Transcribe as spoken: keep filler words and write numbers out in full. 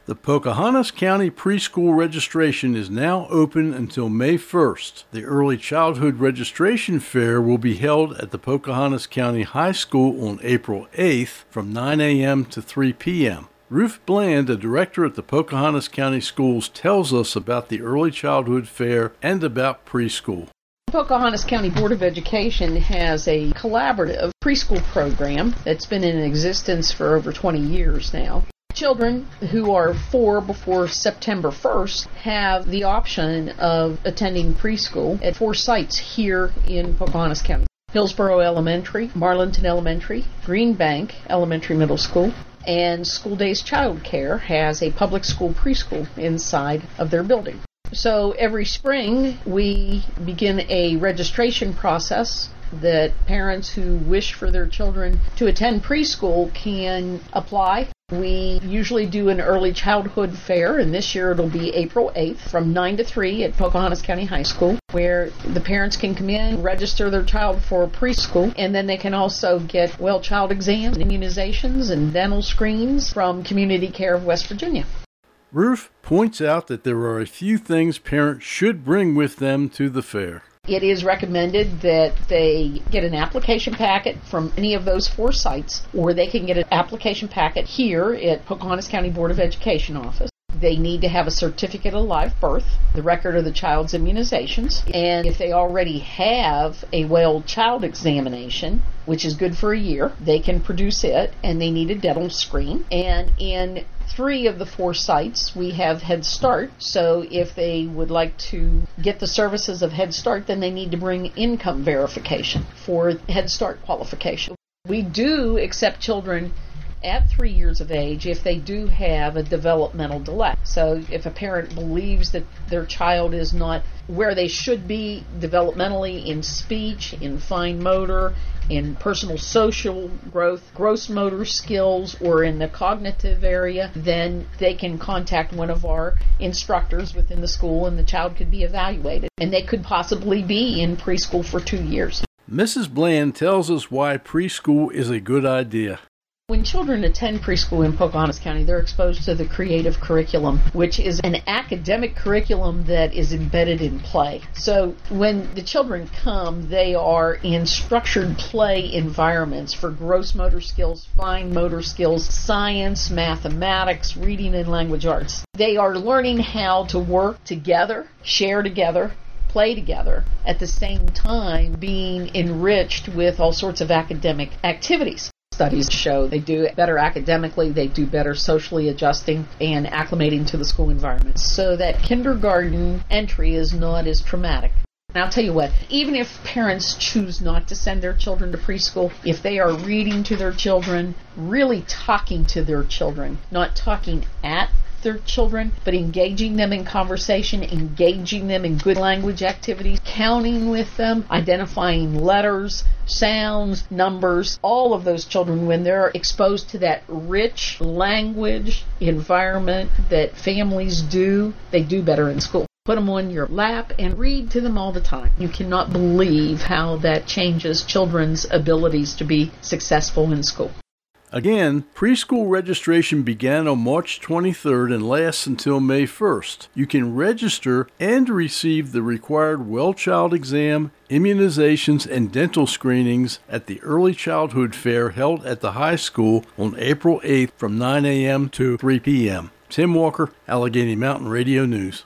The Pocahontas County preschool registration is now open until May first. The Early Childhood Registration Fair will be held at the Pocahontas County High School on April eighth from nine a.m. to three p.m. Ruth Bland, a director at the Pocahontas County Schools, tells us about the Early Childhood Fair and about preschool. The Pocahontas County Board of Education has a collaborative preschool program that's been in existence for over twenty years now. Children who are four before September first have the option of attending preschool at four sites here in Pocahontas County. Hillsborough Elementary, Marlinton Elementary, Green Bank Elementary Middle School, and School Days Child Care has a public school preschool inside of their building. So every spring we begin a registration process that parents who wish for their children to attend preschool can apply. We usually do an early childhood fair, and this year it'll be April eighth from nine to three at Pocahontas County High School, where the parents can come in, register their child for preschool, and then they can also get well child exams, immunizations, and dental screens from Community Care of West Virginia. Ruth points out that there are a few things parents should bring with them to the fair. It is recommended that they get an application packet from any of those four sites, or they can get an application packet here at Pocahontas County Board of Education office. They need to have a certificate of live birth, the record of the child's immunizations, and if they already have a well child examination, which is good for a year, they can produce it, and they need a dental screen. And in three of the four sites, we have Head Start, so if they would like to get the services of Head Start, then they need to bring income verification for Head Start qualification. We do accept children at three years of age if they do have a developmental delay. So if a parent believes that their child is not where they should be developmentally in speech, in fine motor, in personal social growth, gross motor skills, or in the cognitive area, then they can contact one of our instructors within the school and the child could be evaluated. And they could possibly be in preschool for two years. Missus Bland tells us why preschool is a good idea. When children attend preschool in Pocahontas County, they're exposed to the creative curriculum, which is an academic curriculum that is embedded in play. So when the children come, they are in structured play environments for gross motor skills, fine motor skills, science, mathematics, reading, and language arts. They are learning how to work together, share together, play together, at the same time being enriched with all sorts of academic activities. Studies show they do better academically, they do better socially adjusting and acclimating to the school environment. So that kindergarten entry is not as traumatic. And I'll tell you what, even if parents choose not to send their children to preschool, if they are reading to their children, really talking to their children, not talking at their children, but engaging them in conversation, engaging them in good language activities, counting with them, identifying letters, sounds, numbers, all of those children, when they're exposed to that rich language environment that families do, they do better in school. Put them on your lap and read to them all the time. You cannot believe how that changes children's abilities to be successful in school. Again, preschool registration began on March twenty-third and lasts until May first. You can register and receive the required well child exam, immunizations, and dental screenings at the Early Childhood Fair held at the high school on April eighth from nine a.m. to three p.m. Tim Walker, Allegheny Mountain Radio News.